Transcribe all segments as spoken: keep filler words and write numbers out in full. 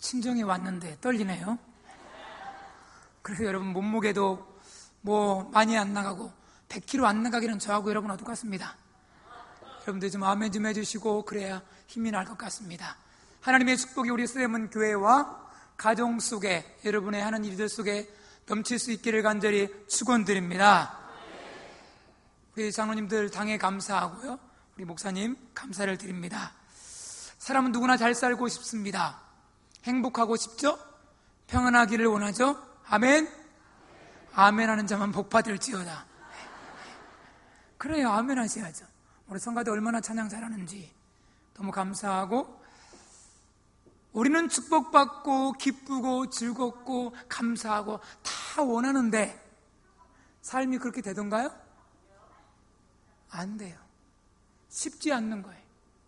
친정에 왔는데 떨리네요. 그래서 여러분 몸무게도 뭐 많이 안 나가고 백 킬로그램 안 나가기는 저하고 여러분 똑같습니다. 여러분들 좀 아멘 좀 해주시고 그래야 힘이 날 것 같습니다. 하나님의 축복이 우리 쓰레문 교회와 가정 속에 여러분의 하는 일들 속에 넘칠 수 있기를 간절히 축원드립니다. 우리 장로님들 당에 감사하고요, 우리 목사님 감사를 드립니다. 사람은 누구나 잘 살고 싶습니다. 행복하고 싶죠? 평안하기를 원하죠? 아멘? 아멘 하는 자만 복받을지어다. 그래요, 아멘 하셔야죠. 우리 성가대 얼마나 찬양 잘하는지 너무 감사하고, 우리는 축복받고 기쁘고 즐겁고 감사하고 다 원하는데 삶이 그렇게 되던가요? 안 돼요. 쉽지 않는 거예요.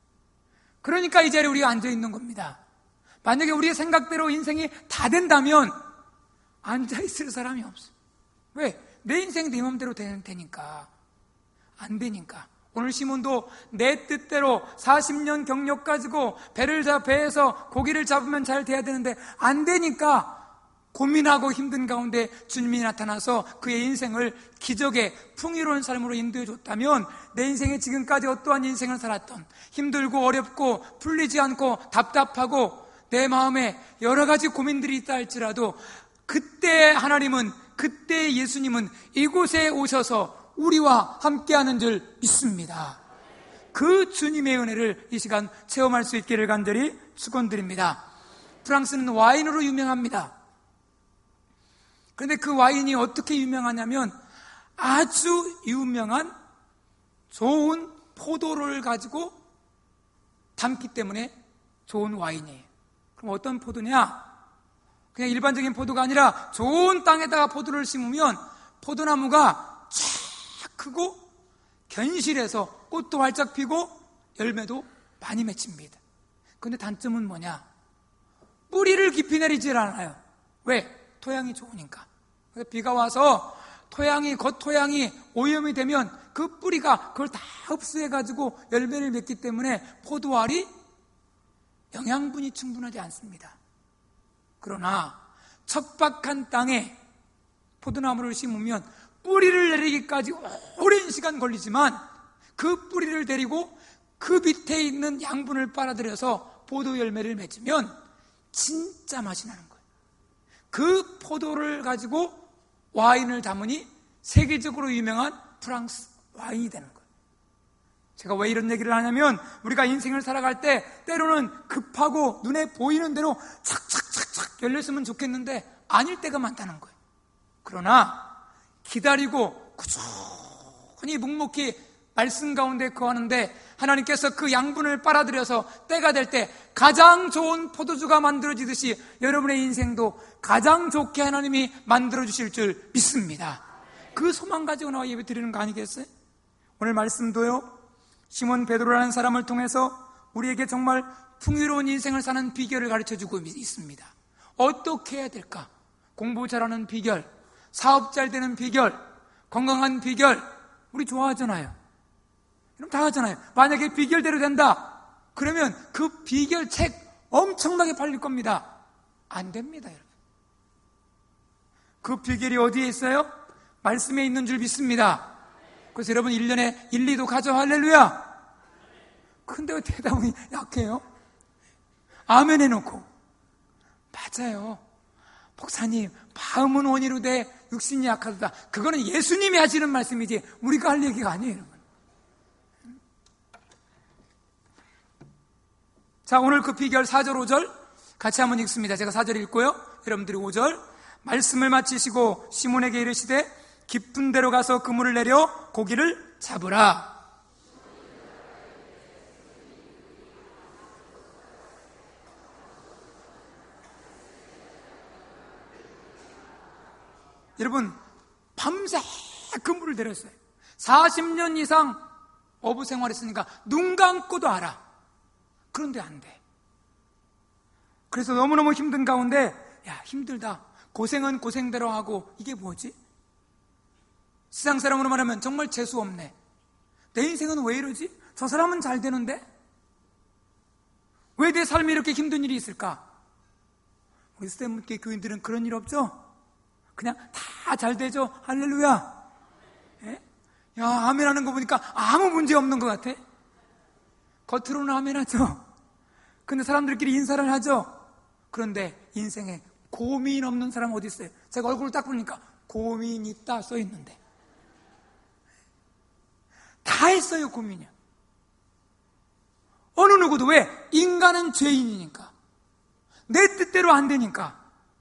그러니까 이 자리에 우리가 앉아있는 겁니다. 만약에 우리의 생각대로 인생이 다 된다면 앉아있을 사람이 없어요. 왜? 내 인생이 내 맘대로 되니까. 안 되니까. 오늘 시몬도 내 뜻대로 사십 년 경력 가지고 배를 잡, 배에서 고기를 잡으면 잘 돼야 되는데 안 되니까 고민하고 힘든 가운데 주님이 나타나서 그의 인생을 기적의 풍요로운 삶으로 인도해 줬다면, 내 인생에 지금까지 어떠한 인생을 살았던 힘들고 어렵고 풀리지 않고 답답하고 내 마음에 여러 가지 고민들이 있다 할지라도 그때 하나님은, 그때 예수님은 이곳에 오셔서 우리와 함께하는 줄 믿습니다. 그 주님의 은혜를 이 시간 체험할 수 있기를 간절히 축원드립니다. 프랑스는 와인으로 유명합니다. 그런데 그 와인이 어떻게 유명하냐면 아주 유명한 좋은 포도를 가지고 담기 때문에 좋은 와인이에요. 그럼 어떤 포도냐? 그냥 일반적인 포도가 아니라 좋은 땅에다가 포도를 심으면 포도나무가 쫙 크고 견실해서 꽃도 활짝 피고 열매도 많이 맺힙니다. 그런데 단점은 뭐냐? 뿌리를 깊이 내리질 않아요. 왜? 토양이 좋으니까. 그래서 비가 와서 토양이, 겉토양이 오염이 되면 그 뿌리가 그걸 다 흡수해가지고 열매를 맺기 때문에 포도알이 영양분이 충분하지 않습니다. 그러나 척박한 땅에 포도나무를 심으면 뿌리를 내리기까지 오랜 시간 걸리지만 그 뿌리를 데리고 그 밑에 있는 양분을 빨아들여서 포도 열매를 맺으면 진짜 맛이 나는 거예요. 그 포도를 가지고 와인을 담으니 세계적으로 유명한 프랑스 와인이 되는 거예요. 제가 왜 이런 얘기를 하냐면, 우리가 인생을 살아갈 때 때로는 급하고 눈에 보이는 대로 착착착착 열렸으면 좋겠는데 아닐 때가 많다는 거예요. 그러나 기다리고 꾸준히 묵묵히 말씀 가운데 거하는데 하나님께서 그 양분을 빨아들여서 때가 될 때 가장 좋은 포도주가 만들어지듯이 여러분의 인생도 가장 좋게 하나님이 만들어주실 줄 믿습니다. 그 소망 가지고 나와 예배 드리는 거 아니겠어요? 오늘 말씀도요, 시몬 베드로라는 사람을 통해서 우리에게 정말 풍요로운 인생을 사는 비결을 가르쳐주고 있습니다. 어떻게 해야 될까? 공부 잘하는 비결, 사업 잘 되는 비결, 건강한 비결, 우리 좋아하잖아요. 그럼 다 하잖아요. 만약에 비결대로 된다 그러면 그 비결 책 엄청나게 팔릴 겁니다. 안 됩니다, 여러분. 그 비결이 어디에 있어요? 말씀에 있는 줄 믿습니다. 그래서 여러분 일 년에 일, 이도 가져. 할렐루야. 근데 왜 대답이 약해요? 아멘 해놓고. 맞아요. 목사님, 마음은 원이로 돼 육신이 약하다. 그거는 예수님이 하시는 말씀이지 우리가 할 얘기가 아니에요, 여러분. 자, 오늘 그 비결 사 절, 오 절 같이 한번 읽습니다. 제가 사 절 읽고요, 여러분들이 오 절. 말씀을 마치시고 시몬에게 이르시되 깊은 데로 가서 그물을 내려 고기를 잡으라. 여러분, 밤새 그물을 내렸어요. 사십 년 이상 어부 생활했으니까 눈 감고도 알아. 그런데 안 돼. 그래서 너무너무 힘든 가운데, 야, 힘들다. 고생은 고생대로 하고, 이게 뭐지? 세상 사람으로 말하면 정말 재수 없네. 내 인생은 왜 이러지? 저 사람은 잘 되는데? 왜 내 삶에 이렇게 힘든 일이 있을까? 우리 스탠문교회 교인들은 그런 일 없죠? 그냥 다 잘 되죠? 할렐루야. 예? 야, 아멘 하는 거 보니까 아무 문제 없는 것 같아. 겉으로는 아멘 하죠. 근데 사람들끼리 인사를 하죠. 그런데 인생에 고민 없는 사람 어디 있어요? 제가 얼굴을 딱 보니까 고민 있다 써 있는데 다 했어요. 고민이야. 어느 누구도. 왜? 인간은 죄인이니까, 내 뜻대로 안 되니까.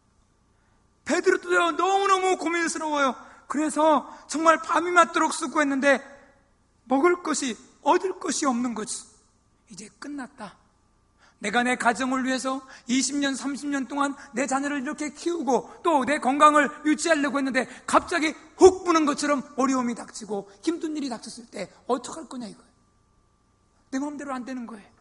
베드로도 너무너무 고민스러워요. 그래서 정말 밤이 맞도록 수고했는데 먹을 것이, 얻을 것이 없는 거지. 이제 끝났다. 내가 내 가정을 위해서 이십 년, 삼십 년 동안 내 자녀를 이렇게 키우고 또 내 건강을 유지하려고 했는데 갑자기 훅 부는 것처럼 어려움이 닥치고 힘든 일이 닥쳤을 때 어떡할 거냐 이거예요. 내 마음대로 안 되는 거예요.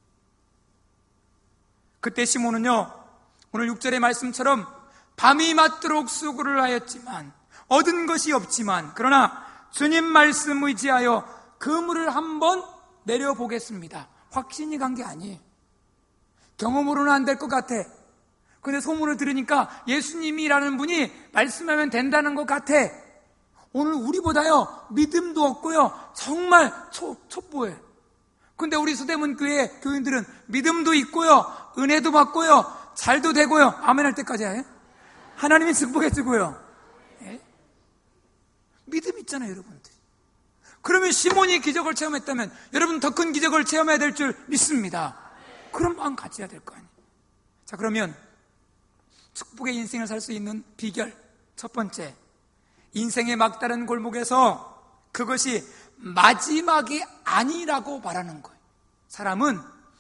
그때 시몬은요, 오늘 육 절의 말씀처럼 밤이 맞도록 수고를 하였지만 얻은 것이 없지만 그러나 주님 말씀 의지하여 그물을 한번 내려보겠습니다. 확신이 간 게 아니에요. 경험으로는 안 될 것 같아. 근데 소문을 들으니까 예수님이라는 분이 말씀하면 된다는 것 같아. 오늘 우리보다요 믿음도 없고요 정말 초, 첩보예요. 근데 우리 서대문 교회 교인들은 믿음도 있고요 은혜도 받고요 잘도 되고요 아멘 할 때까지 해요. 하나님이 축복해 주고요. 예? 믿음 있잖아요 여러분들. 그러면 시몬이 기적을 체험했다면 여러분 더 큰 기적을 체험해야 될 줄 믿습니다. 그런 마음 가져야 될 거 아니에요. 자, 그러면 축복의 인생을 살 수 있는 비결 첫 번째, 인생의 막다른 골목에서 그것이 마지막이 아니라고 말하는 거예요. 사람은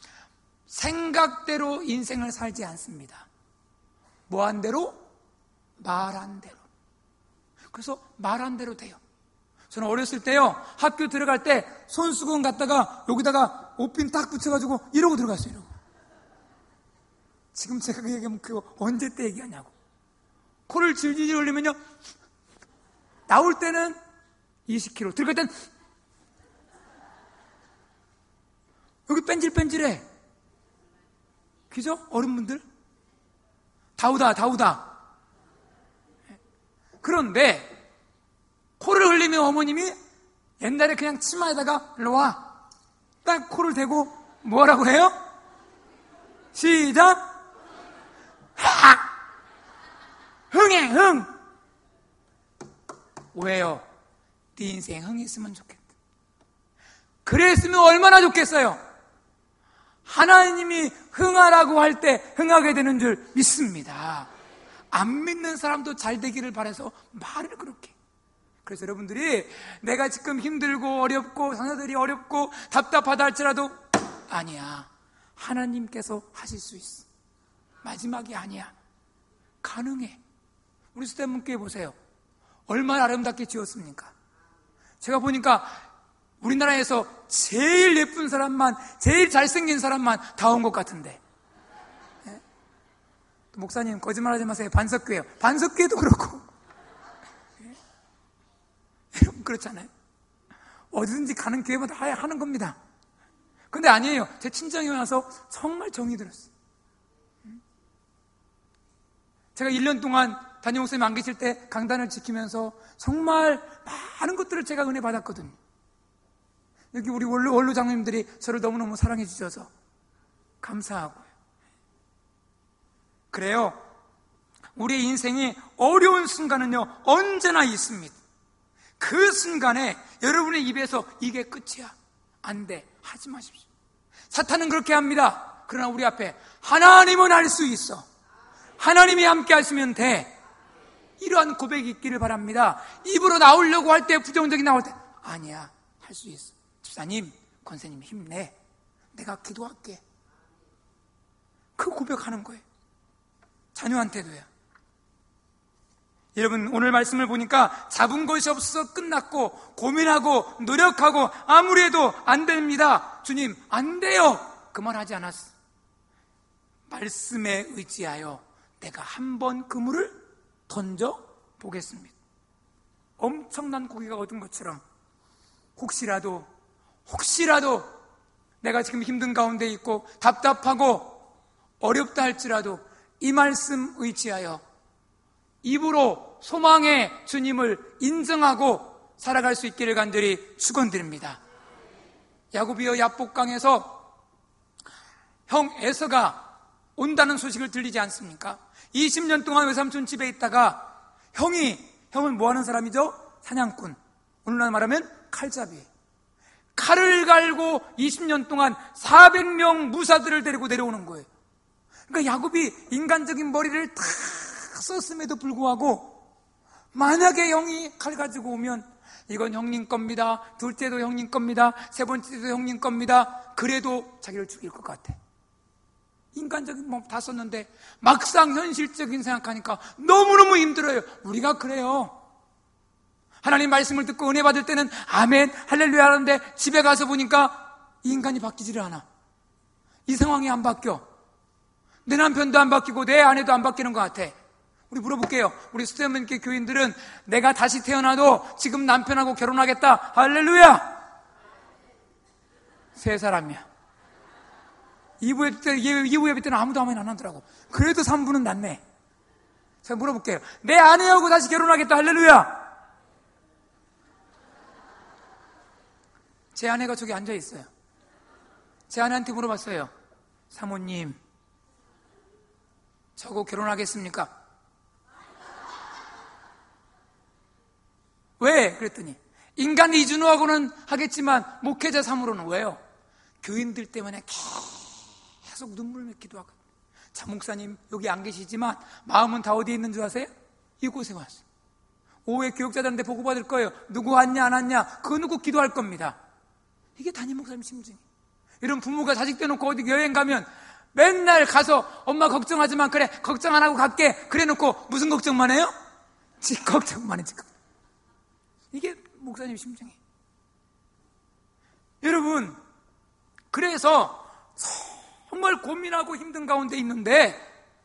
생각대로 인생을 살지 않습니다. 뭐한 대로? 말한 대로. 그래서 말한 대로 돼요. 저는 어렸을 때요 학교 들어갈 때 손수건 갖다가 여기다가 옷핀 딱 붙여가지고 이러고 들어갔어요. 이러고. 지금 제가 그 얘기하면 그거 언제 때 얘기하냐고. 코를 질질 흘리면요 나올 때는 이십 킬로그램 들어갈 때는 여기 뺀질뺀질해. 그죠? 어른분들 다우다 다우다. 그런데 코를 흘리면 어머님이 옛날에 그냥 치마에다가 일로 와 딱 코를 대고 뭐라고 해요? 시작. 하! 흥해 흥. 왜요? 네 인생 흥했으면 좋겠다. 그랬으면 얼마나 좋겠어요. 하나님이 흥하라고 할 때 흥하게 되는 줄 믿습니다. 안 믿는 사람도 잘 되기를 바라서 말을 그렇게. 그래서 여러분들이 내가 지금 힘들고 어렵고 자녀들이 어렵고 답답하다 할지라도 아니야, 하나님께서 하실 수 있어. 마지막이 아니야. 가능해. 우리 수대문교회 보세요. 얼마나 아름답게 지었습니까? 제가 보니까 우리나라에서 제일 예쁜 사람만, 제일 잘생긴 사람만 다 온 것 같은데. 네? 목사님 거짓말하지 마세요. 반석교회요. 반석교회도 그렇고. 네? 여러분 그렇잖아요. 어디든지 가는 교회마다 하는 겁니다. 근데 아니에요. 제 친정에 와서 정말 정이 들었어요. 제가 일 년 동안 담임 목사님 안 계실 때 강단을 지키면서 정말 많은 것들을 제가 은혜 받았거든요. 여기 우리 원로, 원로 장로님들이 저를 너무너무 사랑해 주셔서 감사하고요. 그래요. 우리의 인생이 어려운 순간은요 언제나 있습니다. 그 순간에 여러분의 입에서 이게 끝이야, 안 돼, 하지 마십시오. 사탄은 그렇게 합니다. 그러나 우리 앞에 하나님은 할 수 있어, 하나님이 함께 하시면 돼, 이러한 고백이 있기를 바랍니다. 입으로 나오려고 할 때, 부정적인 나올 때 아니야, 할 수 있어. 집사님, 권사님 힘내, 내가 기도할게. 그 고백하는 거예요. 자녀한테도요. 여러분 오늘 말씀을 보니까 잡은 것이 없어서 끝났고 고민하고 노력하고 아무리 해도 안 됩니다. 주님 안 돼요, 그 말 하지 않았어. 말씀에 의지하여 내가 한번 그물을 던져보겠습니다. 엄청난 고기가 얻은 것처럼 혹시라도 혹시라도 내가 지금 힘든 가운데 있고 답답하고 어렵다 할지라도 이 말씀 의지하여 입으로 소망의 주님을 인정하고 살아갈 수 있기를 간절히 축원드립니다. 야곱이여 야복강에서 형 에서가 온다는 소식을 들리지 않습니까? 이십 년 동안 외삼촌 집에 있다가 형이, 형은 뭐 하는 사람이죠? 사냥꾼. 오늘날 말하면 칼잡이. 칼을 갈고 이십 년 동안 사백 명 무사들을 데리고 내려오는 거예요. 그러니까 야곱이 인간적인 머리를 다 썼음에도 불구하고 만약에 형이 칼 가지고 오면 이건 형님 겁니다. 둘째도 형님 겁니다. 세 번째도 형님 겁니다. 그래도 자기를 죽일 것 같아. 인간적인 몸 다 썼는데 막상 현실적인 생각하니까 너무너무 힘들어요. 우리가 그래요. 하나님 말씀을 듣고 은혜 받을 때는 아멘 할렐루야 하는데 집에 가서 보니까 이 인간이 바뀌지를 않아. 이 상황이 안 바뀌어. 내 남편도 안 바뀌고 내 아내도 안 바뀌는 것 같아. 우리 물어볼게요. 우리 수태문께 교인들은 내가 다시 태어나도 지금 남편하고 결혼하겠다. 할렐루야. 세 사람이야. 이 부 예배 때, 이 부 예배 때는 아무도 아멘 안 하더라고. 그래도 삼 부는 낫네. 제가 물어볼게요. 내 아내하고 다시 결혼하겠다. 할렐루야. 제 아내가 저기 앉아 있어요. 제 아내한테 물어봤어요. 사모님, 저하고 결혼하겠습니까? 왜? 그랬더니 인간 이준호하고는 하겠지만 목회자 삼으로는 왜요? 교인들 때문에 계속 눈물 맺기도 하고. 자, 목사님 여기 안 계시지만 마음은 다 어디에 있는 줄 아세요? 이곳에 왔어요. 오후에 교육자들한테 보고받을 거예요. 누구 왔냐 안 왔냐 그 누구 기도할 겁니다. 이게 담임 목사님 심정이. 이런 부모가 자식 떼놓고 어디 여행 가면 맨날 가서 엄마 걱정하지만 그래 걱정 안 하고 갈게 그래 놓고 무슨 걱정만 해요? 지 걱정만 해 지금. 이게 목사님 심정이. 여러분, 그래서 정말 고민하고 힘든 가운데 있는데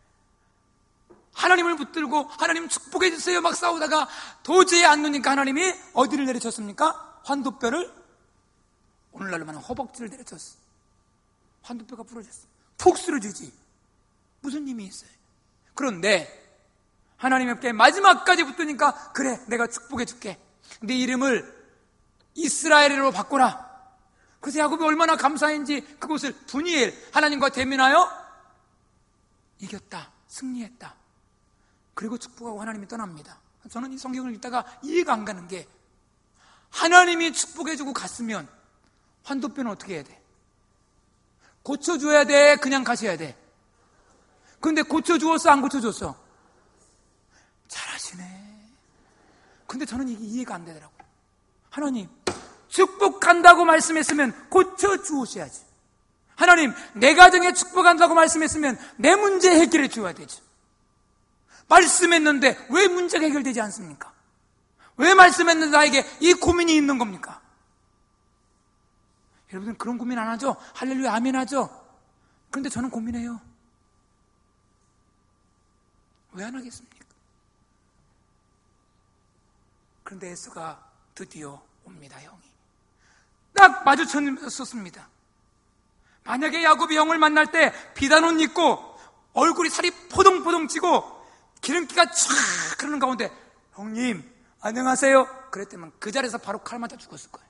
하나님을 붙들고 하나님 축복해 주세요 막 싸우다가 도저히 안 누니까 하나님이 어디를 내려쳤습니까? 환도뼈를, 오늘날로 말하면 허벅지를 내려쳤어. 환도뼈가 부러졌어. 푹 쓰러지지. 무슨 힘이 있어요? 그런데 하나님께 마지막까지 붙으니까 그래 내가 축복해 줄게. 네 이름을 이스라엘으로 바꿔라. 그래서 야곱이 얼마나 감사했는지 그곳을 분이엘, 하나님과 대면하여 이겼다, 승리했다. 그리고 축복하고 하나님이 떠납니다. 저는 이 성경을 읽다가 이해가 안 가는 게 하나님이 축복해주고 갔으면 환도뼈는 어떻게 해야 돼? 고쳐줘야 돼? 그냥 가셔야 돼? 근데 고쳐주었어? 안 고쳐줬어? 잘하시네. 근데 저는 이게 이해가 안 되더라고요. 하나님 축복한다고 말씀했으면 고쳐주오셔야지. 하나님 내 가정에 축복한다고 말씀했으면 내 문제 해결해 줘야 되지. 말씀했는데 왜 문제가 해결되지 않습니까? 왜 말씀했는데 나에게 이 고민이 있는 겁니까? 여러분 그런 고민 안 하죠? 할렐루야 아멘 하죠? 그런데 저는 고민해요. 왜 안 하겠습니까? 그런데 에서가 드디어 옵니다. 형이 딱 마주쳤습니다. 만약에 야곱이 형을 만날 때 비단 옷 입고 얼굴이 살이 포동포동 찌고 기름기가 촤악 흐르는 가운데 형님 안녕하세요 그랬다면 그 자리에서 바로 칼 맞아 죽었을 거예요.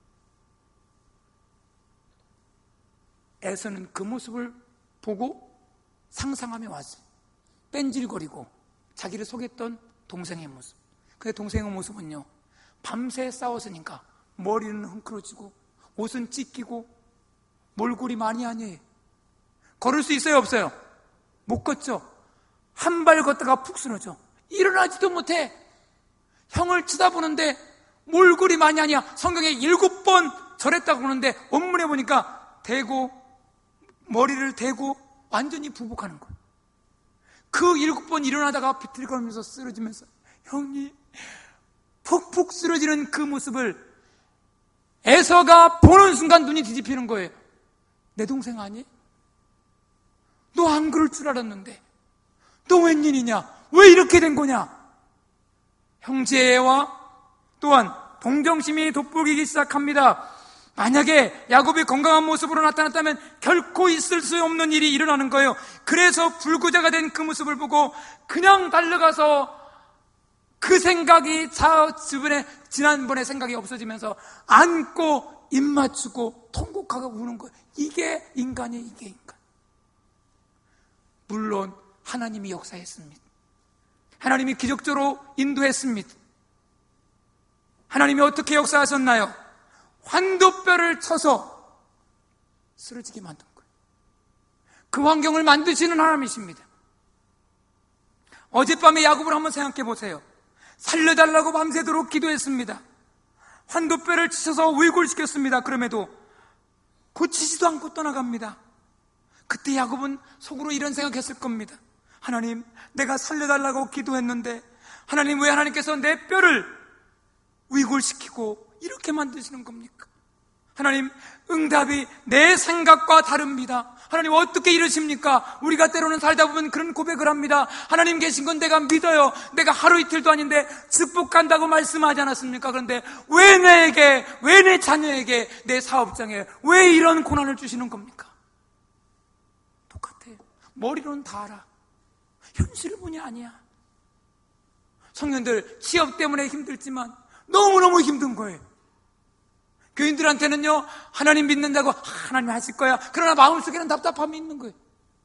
에서는 그 모습을 보고 상상하며 왔어요. 뺀질거리고 자기를 속였던 동생의 모습. 근데 동생의 모습은요 밤새 싸웠으니까 머리는 헝클어지고 옷은 찢기고 몰골이 많이 아니에요. 걸을 수 있어요 없어요? 못 걷죠. 한 발 걷다가 푹 쓰러져. 일어나지도 못해. 형을 쳐다보는데 몰골이 많이 아니야. 성경에 일곱 번 절했다고 그러는데 원문에 보니까 대고 머리를 대고 완전히 부복하는 거예요. 그 일곱 번 일어나다가 비틀거리면서 쓰러지면서 형님 푹푹 쓰러지는 그 모습을 에서가 보는 순간 눈이 뒤집히는 거예요. 내 동생 아니? 너 안 그럴 줄 알았는데 너 웬일이냐? 왜 이렇게 된 거냐? 형제와 또한 동정심이 돋보이기 시작합니다. 만약에 야곱이 건강한 모습으로 나타났다면 결코 있을 수 없는 일이 일어나는 거예요. 그래서 불구자가 된 그 모습을 보고 그냥 달려가서 그 생각이 자 주변에 지난번에 생각이 없어지면서 안고 입 맞추고 통곡하고 우는 거예요. 이게 인간이에요. 이게 인간. 물론 하나님이 역사했습니다. 하나님이 기적적으로 인도했습니다. 하나님이 어떻게 역사하셨나요? 환도뼈를 쳐서 쓰러지게 만든 거예요. 그 환경을 만드시는 하나님이십니다. 어젯밤에 야곱을 한번 생각해 보세요. 살려달라고 밤새도록 기도했습니다. 환도뼈를 치셔서 위골시켰습니다. 그럼에도 고치지도 않고 떠나갑니다. 그때 야곱은 속으로 이런 생각했을 겁니다. 하나님, 내가 살려달라고 기도했는데 하나님, 왜 하나님께서 내 뼈를 위골시키고 이렇게 만드시는 겁니까? 하나님, 응답이 내 생각과 다릅니다. 하나님, 어떻게 이러십니까? 우리가 때로는 살다 보면 그런 고백을 합니다. 하나님 계신 건 내가 믿어요. 내가 하루 이틀도 아닌데 축복한다고 말씀하지 않았습니까? 그런데 왜 내에게, 왜 내 자녀에게, 내 사업장에 왜 이런 고난을 주시는 겁니까? 똑같아요. 머리로는 다 알아. 현실을 보니 아니야. 청년들 취업 때문에 힘들지만 너무너무 힘든 거예요. 교인들한테는요, 하나님 믿는다고 하나님 하실 거야. 그러나 마음속에는 답답함이 있는 거예요.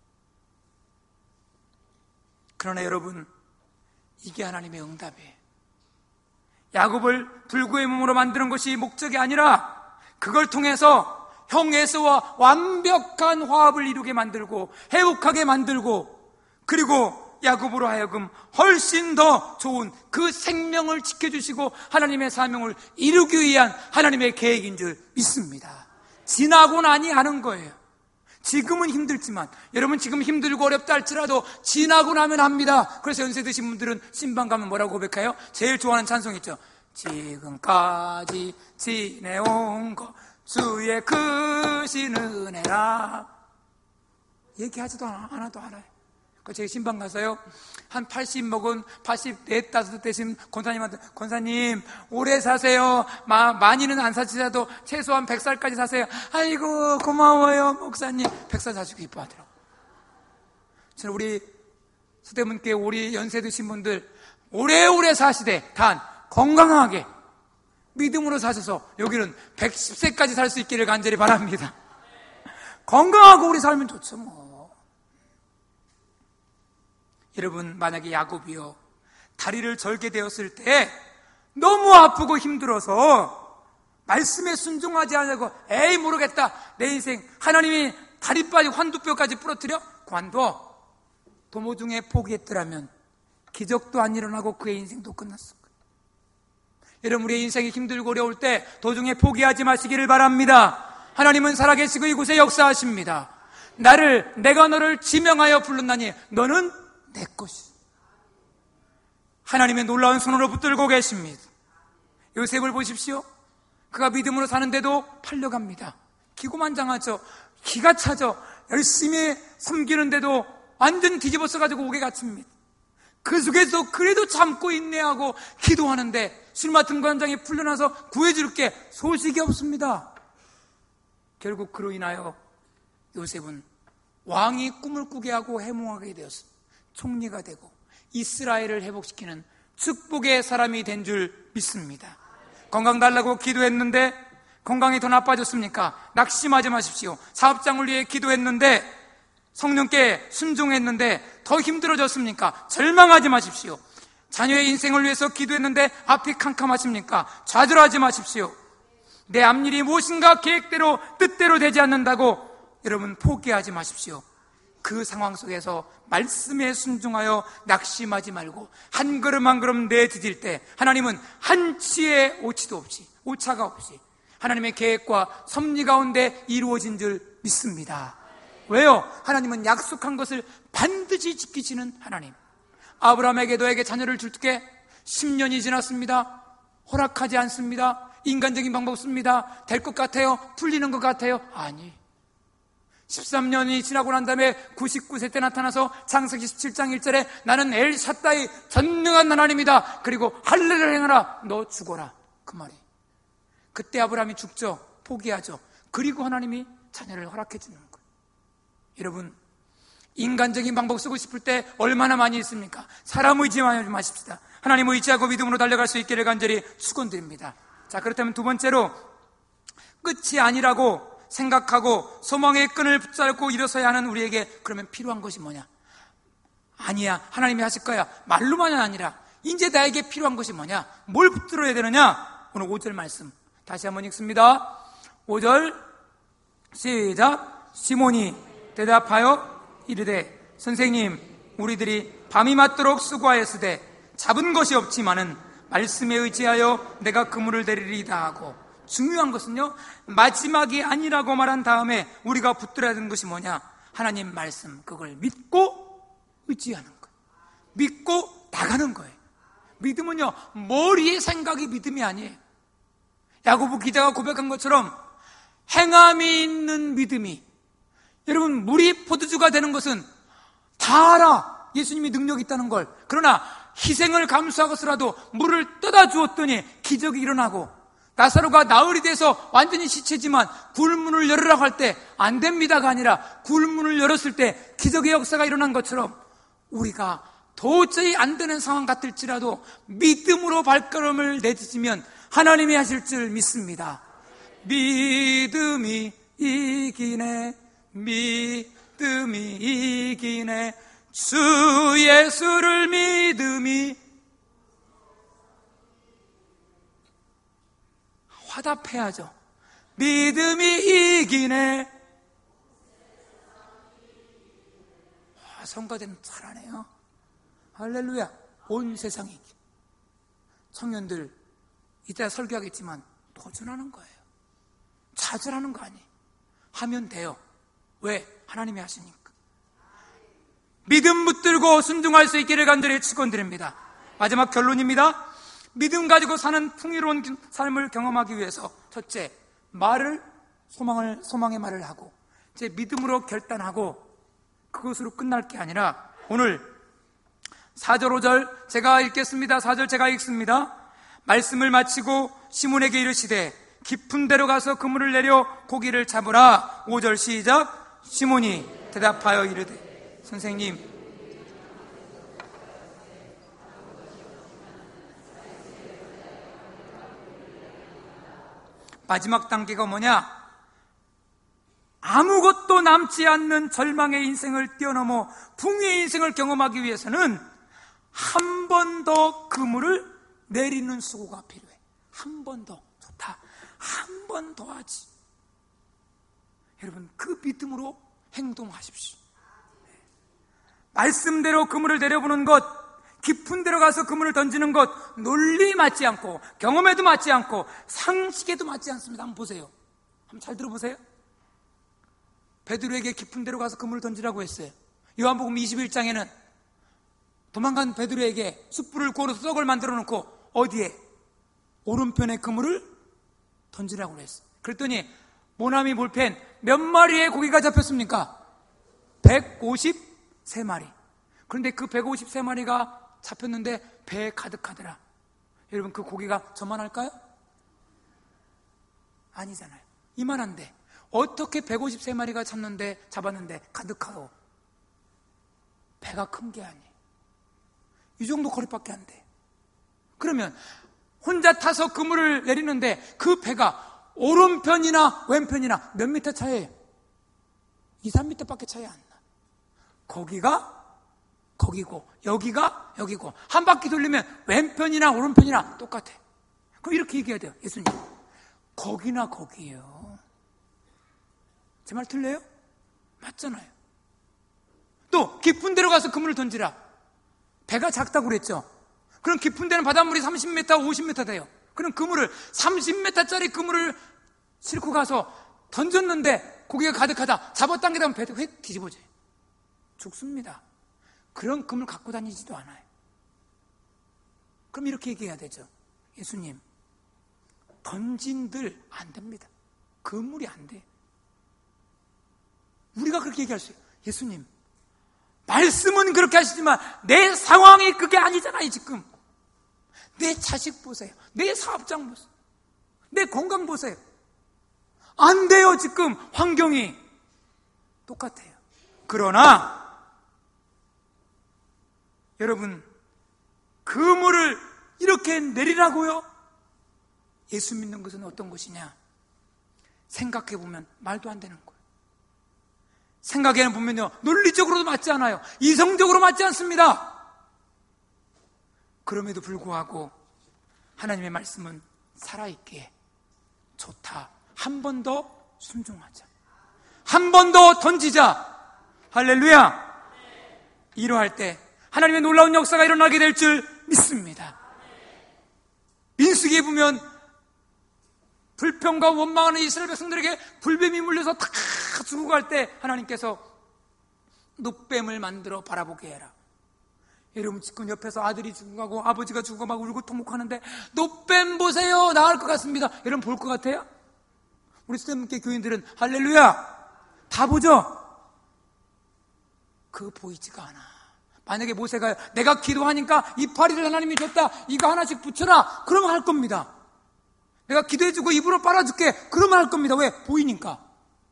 그러나 여러분, 이게 하나님의 응답이에요. 야곱을 불구의 몸으로 만드는 것이 목적이 아니라 그걸 통해서 형 에서와 완벽한 화합을 이루게 만들고 회복하게 만들고, 그리고 야곱으로 하여금 훨씬 더 좋은 그 생명을 지켜주시고 하나님의 사명을 이루기 위한 하나님의 계획인 줄 믿습니다. 지나고 나니 하는 거예요. 지금은 힘들지만, 여러분 지금 힘들고 어렵다 할지라도 지나고 나면 합니다. 그래서 연세 드신 분들은 신방 가면 뭐라고 고백해요? 제일 좋아하는 찬송 있죠. 지금까지 지내온 것 주의 크신 은혜라. 얘기하지도 않아도 알아요. 제가 신방 가서요, 한 팔십 먹은 팔십 네 다섯 되신 권사님한테, 권사님 오래 사세요. 마, 많이는 안 사시더라도 최소한 백 살까지 사세요. 아이고 고마워요 목사님. 백 살 사시고 기뻐하더라고요. 저는 우리 서대문교회 우리 연세 드신 분들 오래오래 사시되 단 건강하게 믿음으로 사셔서 여기는 백십 세까지 살 수 있기를 간절히 바랍니다. 건강하고 우리 살면 좋죠 뭐. 여러분, 만약에 야곱이요, 다리를 절게 되었을 때 너무 아프고 힘들어서 말씀에 순종하지 않냐고, 에이 모르겠다, 내 인생 하나님이 다리 빠지고 환두뼈까지 부러뜨려? 관둬. 도모중에 포기했더라면 기적도 안 일어나고 그의 인생도 끝났을 거예요. 여러분, 우리의 인생이 힘들고 어려울 때 도중에 포기하지 마시기를 바랍니다. 하나님은 살아계시고 이곳에 역사하십니다. 나를, 내가 너를 지명하여 불렀나니 너는 내 것이. 하나님의 놀라운 손으로 붙들고 계십니다. 요셉을 보십시오. 그가 믿음으로 사는데도 팔려갑니다. 기고만장하죠. 기가 차죠. 열심히 섬기는데도 완전 뒤집어 써가지고 옥에 갇힙니다. 그 속에서 그래도 참고 인내하고 기도하는데 술 맡은 관장이 풀려나서 구해줄게 소식이 없습니다. 결국 그로 인하여 요셉은 왕이 꿈을 꾸게 하고 해몽하게 되었습니다. 총리가 되고 이스라엘을 회복시키는 축복의 사람이 된 줄 믿습니다. 건강 달라고 기도했는데 건강이 더 나빠졌습니까? 낙심하지 마십시오. 사업장을 위해 기도했는데, 성령께 순종했는데 더 힘들어졌습니까? 절망하지 마십시오. 자녀의 인생을 위해서 기도했는데 앞이 캄캄하십니까? 좌절하지 마십시오. 내 앞일이 무엇인가 계획대로 뜻대로 되지 않는다고 여러분 포기하지 마십시오. 그 상황 속에서 말씀에 순종하여 낙심하지 말고 한 걸음 한 걸음 내디딜 때 하나님은 한치의 오치도 없이, 오차가 없이 하나님의 계획과 섭리 가운데 이루어진 줄 믿습니다. 왜요? 하나님은 약속한 것을 반드시 지키시는 하나님. 아브라함에게 너에게 자녀를 줄게 십 년이 지났습니다. 허락하지 않습니다. 인간적인 방법 씁니다. 될 것 같아요? 풀리는 것 같아요? 아니, 십삼 년이 지나고 난 다음에 구십구 세 때 나타나서 창세기 십칠 장 일 절에 나는 엘샤다이 전능한 하나님이다. 그리고 할례를 행하라. 너 죽어라. 그 말이. 그때 아브라함이 죽죠. 포기하죠. 그리고 하나님이 자녀를 허락해 주는 거예요. 여러분, 인간적인 방법 쓰고 싶을 때 얼마나 많이 있습니까? 사람 의지하지 마십시다. 하나님 의지하고 믿음으로 달려갈 수 있기를 간절히 축원드립니다. 자, 그렇다면 두 번째로, 끝이 아니라고 생각하고 소망의 끈을 붙잡고 일어서야 하는 우리에게 그러면 필요한 것이 뭐냐? 아니야, 하나님이 하실 거야. 말로만이 아니라 이제 나에게 필요한 것이 뭐냐? 뭘 붙들어야 되느냐? 오늘 오 절 말씀 다시 한번 읽습니다. 오 절 시작. 시몬이 대답하여 이르되 선생님, 우리들이 밤이 맞도록 수고하였으되 잡은 것이 없지만은 말씀에 의지하여 내가 그물을 내리리다 하고, 중요한 것은요, 마지막이 아니라고 말한 다음에 우리가 붙들어야 되는 것이 뭐냐? 하나님 말씀, 그걸 믿고 의지하는 거예요. 믿고 나가는 거예요. 믿음은요, 머리의 생각이 믿음이 아니에요. 야고보 기자가 고백한 것처럼 행함이 있는 믿음이, 여러분, 물이 포도주가 되는 것은 다 알아. 예수님이 능력이 있다는 걸. 그러나 희생을 감수하고서라도 물을 떠다 주었더니 기적이 일어나고, 나사로가 나흘이 돼서 완전히 시체지만 굴문을 열으라고 할 때 안 됩니다가 아니라 굴문을 열었을 때 기적의 역사가 일어난 것처럼, 우리가 도저히 안 되는 상황 같을지라도 믿음으로 발걸음을 내딛으면 하나님이 하실 줄 믿습니다. 믿음이 이기네, 믿음이 이기네, 주 예수를 믿음이. 화답해야죠. 믿음이 이기네. 아, 성가대는 잘하네요. 할렐루야. 온 세상이. 청년들 이따 설교하겠지만 도전하는 거예요. 좌절하는 거 아니에요. 하면 돼요. 왜? 하나님이 하시니까. 믿음 붙들고 순종할 수 있기를 간절히 축원드립니다. 마지막 결론입니다. 믿음 가지고 사는 풍요로운 삶을 경험하기 위해서, 첫째, 말을 소망을 소망의 말을 하고, 제 믿음으로 결단하고, 그것으로 끝날 게 아니라, 오늘 사 절 오 절 제가 읽겠습니다. 사 절 제가 읽습니다. 말씀을 마치고 시몬에게 이르시되 깊은 데로 가서 그물을 내려 고기를 잡으라. 오 절 시작. 시몬이 대답하여 이르되 선생님, 마지막 단계가 뭐냐? 아무것도 남지 않는 절망의 인생을 뛰어넘어 풍요의 인생을 경험하기 위해서는 한 번 더 그물을 내리는 수고가 필요해. 한 번 더. 좋다. 한 번 더 하지. 여러분, 그 믿음으로 행동하십시오. 말씀대로 그물을 내려보는 것, 깊은 데로 가서 그물을 던지는 것, 논리에 맞지 않고 경험에도 맞지 않고 상식에도 맞지 않습니다. 한번 보세요. 한번 잘 들어보세요. 베드로에게 깊은 데로 가서 그물을 던지라고 했어요. 요한복음 이십일 장에는 도망간 베드로에게 숯불을 구워서 떡을 만들어 놓고 어디에? 오른편에 그물을 던지라고 했어요. 그랬더니 모나미 볼펜 몇 마리의 고기가 잡혔습니까? 백오십삼 마리. 그런데 그 백오십삼 마리가 잡혔는데 배에 가득하더라. 여러분, 그 고기가 저만할까요? 아니잖아요. 이만한데 어떻게 백오십삼 마리가 잡는데 잡았는데 가득하고 배가 큰 게 아니에요. 이 정도 거리밖에 안 돼. 그러면 혼자 타서 그물을 내리는데 그 배가 오른편이나 왼편이나 몇 미터 차이에요? 이, 삼 미터밖에 차이 안 나. 거기가 거기고 여기가 여기고 한 바퀴 돌리면 왼편이나 오른편이나 똑같아. 그럼 이렇게 얘기해야 돼요. 예수님, 거기나 거기예요. 제 말 틀려요? 맞잖아요. 또 깊은 데로 가서 그물을 던지라. 배가 작다고 그랬죠. 그럼 깊은 데는 바닷물이 삼십 미터, 오십 미터 돼요. 그럼 그물을 삼십 미터짜리 그물을 싣고 가서 던졌는데 고기가 가득하다. 잡아당기다 보면 배가 휙 뒤집어져요. 죽습니다. 그런 그물 갖고 다니지도 않아요. 그럼 이렇게 얘기해야 되죠. 예수님, 던진들 안 됩니다. 그물이 안 돼. 우리가 그렇게 얘기할 수 있어요. 예수님, 말씀은 그렇게 하시지만 내 상황이 그게 아니잖아요. 지금 내 자식 보세요. 내 사업장 보세요. 내 건강 보세요. 안 돼요. 지금 환경이 똑같아요. 그러나 여러분, 그 물을 이렇게 내리라고요? 예수 믿는 것은 어떤 것이냐? 생각해보면 말도 안 되는 거예요. 생각해보면요, 논리적으로도 맞지 않아요. 이성적으로 맞지 않습니다. 그럼에도 불구하고 하나님의 말씀은 살아있기에 좋다. 한 번 더 순종하자. 한 번 더 던지자. 할렐루야. 이러할 때 하나님의 놀라운 역사가 일어나게 될 줄 믿습니다. 민수기에 보면 불평과 원망하는 이스라엘 백성들에게 불뱀이 물려서 다 죽어갈 때 하나님께서 노뱀을 만들어 바라보게 해라. 여러분, 지금 옆에서 아들이 죽어가고 아버지가 죽어가고 막 울고 통곡하는데 노뱀 보세요, 나을 것 같습니다. 여러분 볼 것 같아요? 우리 수련회 교인들은 할렐루야 다 보죠? 그거 보이지가 않아. 만약에 모세가 내가 기도하니까 이파리를 하나님이 줬다, 이거 하나씩 붙여라, 그러면 할 겁니다. 내가 기도해주고 입으로 빨아줄게, 그러면 할 겁니다. 왜? 보이니까.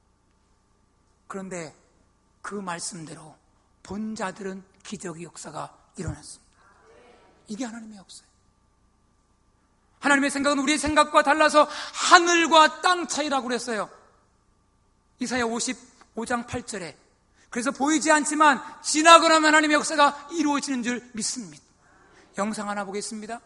그런데 그 말씀대로 본 자들은 기적의 역사가 일어났습니다. 이게 하나님의 역사예요. 하나님의 생각은 우리의 생각과 달라서 하늘과 땅 차이라고 그랬어요. 이사야 오십오 장 팔 절에. 그래서 보이지 않지만 지나고 나면 하나님의 역사가 이루어지는 줄 믿습니다. 영상 하나 보겠습니다.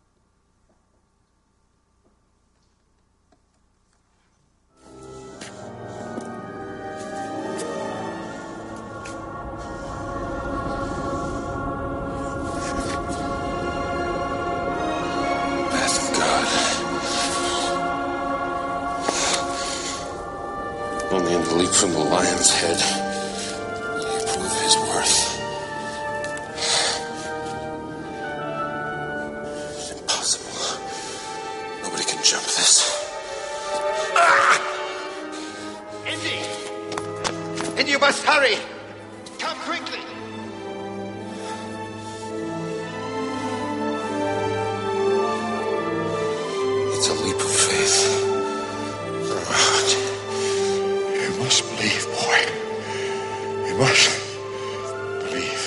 Only in the leap from the lion's head will he prove his worth. Impossible. Nobody can jump this. Ah! Indy! Indy, you must hurry! Come quickly! It's a leap of faith. You must believe, boy. You must believe.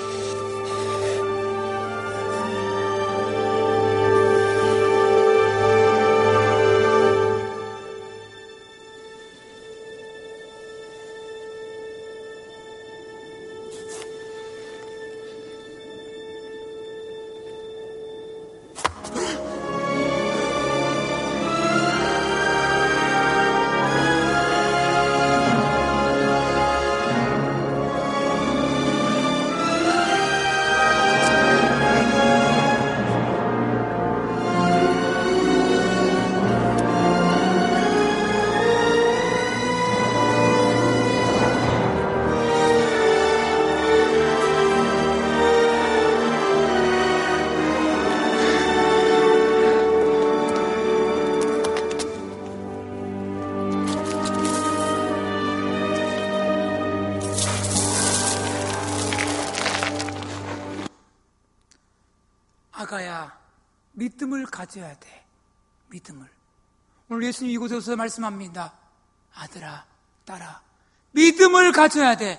아가야, 믿음을 가져야 돼. 믿음을. 오늘 예수님 이곳에서 말씀합니다. 아들아, 딸아, 믿음을 가져야 돼.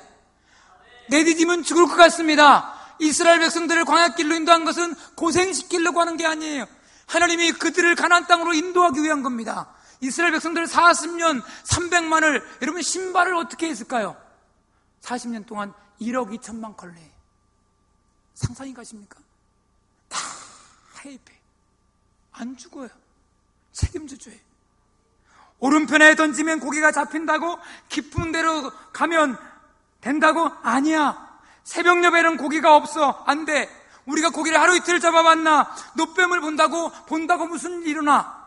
내디디면 죽을 것 같습니다. 이스라엘 백성들을 광야길로 인도한 것은 고생시키려고 하는 게 아니에요. 하나님이 그들을 가나안 땅으로 인도하기 위한 겁니다. 이스라엘 백성들 사십 년 삼백만을, 여러분 신발을 어떻게 했을까요? 사십 년 동안 일억 이천만 걸레. 상상이 가십니까? 다 해입해. 안 죽어요. 책임져 줘요. 오른편에 던지면 고기가 잡힌다고? 깊은 데로 가면 된다고? 아니야. 새벽녘에는 고기가 없어. 안 돼. 우리가 고기를 하루 이틀 잡아봤나? 노뱀을 본다고? 본다고 무슨 일 일어나?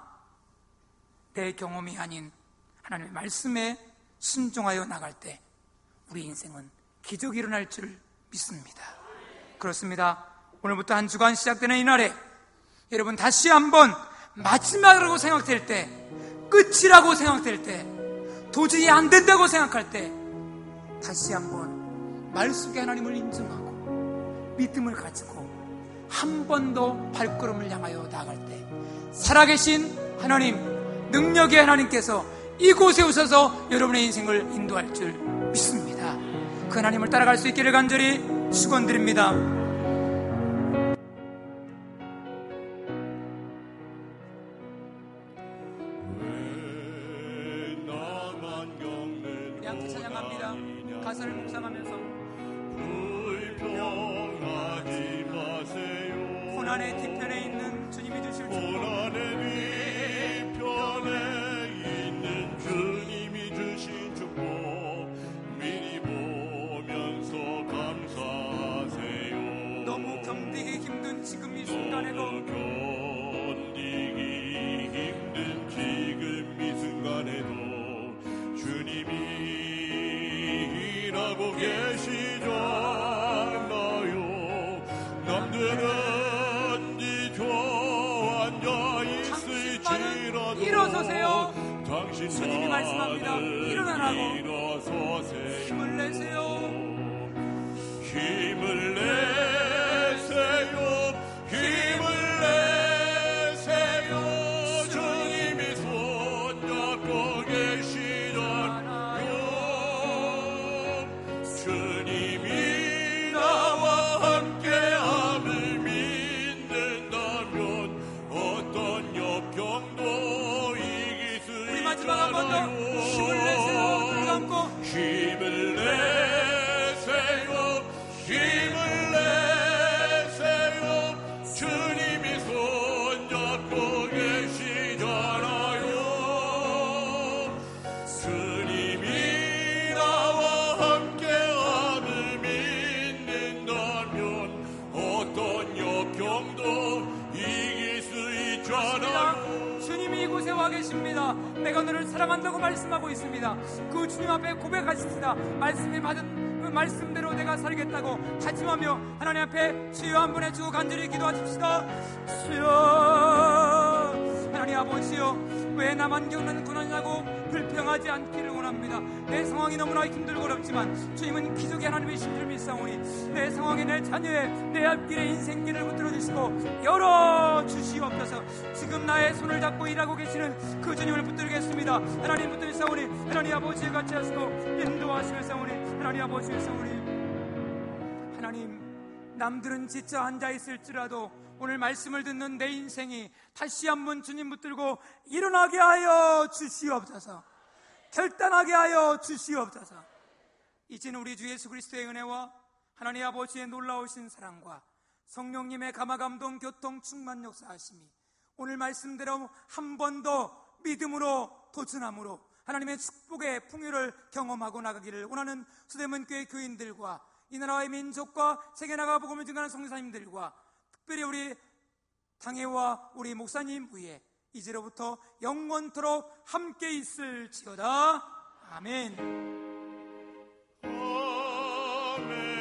내 경험이 아닌 하나님의 말씀에 순종하여 나갈 때 우리 인생은 기적이 일어날 줄 믿습니다. 그렇습니다. 오늘부터 한 주간 시작되는 이날에 여러분 다시 한번 마지막이라고 생각될 때, 끝이라고 생각될 때, 도저히 안 된다고 생각할 때 다시 한번 말씀의 하나님을 인정하고 믿음을 가지고 한 번 더 발걸음을 향하여 나아갈 때 살아계신 하나님, 능력의 하나님께서 이곳에 오셔서 여러분의 인생을 인도할 줄 믿습니다. 그 하나님을 따라갈 수 있기를 간절히 축원드립니다. 우리 함께 찬양합니다. 가사를 묵상하면서 불평하지 마세요. 고난의 뒤편에 있는 주님이 주실 축복, 고난의 뒤편에 있는 주님이 주신 축복 미리 보면서 감사하세요. 너무 견디기 힘든 지금 이 순간에도 견디기 힘든 지금 이 순간에도 주님이 일하고 계시잖아요. 남들은 뒤져 앉아있을지라도 일어서세요. 당신만을 주님이 말씀합니다. 일어나라고. 일어서세요. 힘을 내세요. 힘을 내세요. 힘을 내세요. 주님이 손잡고 계시잖아요. 주님이 나와 함께함을 믿는다면 어떤 역경도 이길 수 우리 마지막 한 번 더 있잖아요. 힘을 내세요. 눈을 감고 힘을 내세요. 힘을 내세요. 주님이 손잡고 계시잖아요. 주님이 나와 함께함을 믿는다면 어떤 역경도 이길 수 있잖아요. 주님이 이곳에 와 계십니다. 내가 너를 사랑한다고 말씀하고 있습니다. 그 주님 앞에 고백하십시다. 말씀이 받은 그 말씀대로 내가 살겠다고 다짐하며 하나님 앞에 주여 한 번 해주고 간절히 기도하십시다. 주여, 하나님 아버지여, 왜 나만 겪는 고난이라고 불평하지 않기를 원합니다. 내 상황이 너무나 힘들고 어렵지만 주님은 기적의 하나님이신 줄 믿사오니 내 상황에, 내 자녀의, 내 앞길의 인생길을 붙들어 주시고 열어주시옵소서. 지금 나의 손을 잡고 일하고 계시는 그 주님을 붙들겠습니다. 하나님 붙들사오니 하나님 아버지의 같이 하시고 인도하시겠사오니 하나님 아버지의 사오니 하나님, 남들은 지쳐 앉아있을지라도 오늘 말씀을 듣는 내 인생이 다시 한번 주님 붙들고 일어나게 하여 주시옵소서. 결단하게 하여 주시옵소서. 이제는 우리 주 예수 그리스도의 은혜와 하나님 아버지의 놀라우신 사랑과 성령님의 감화감동 교통 충만 역사하심이 오늘 말씀대로 한 번 더 믿음으로 도전함으로 하나님의 축복의 풍요를 경험하고 나가기를 원하는 수대문교회 교인들과 이 나라의 민족과 세계나가 복음을 증거하는 성도님들과 특별히 우리 당회와 우리 목사님 위에 이제로부터 영원토록 함께 있을지어다. 아멘. 아멘.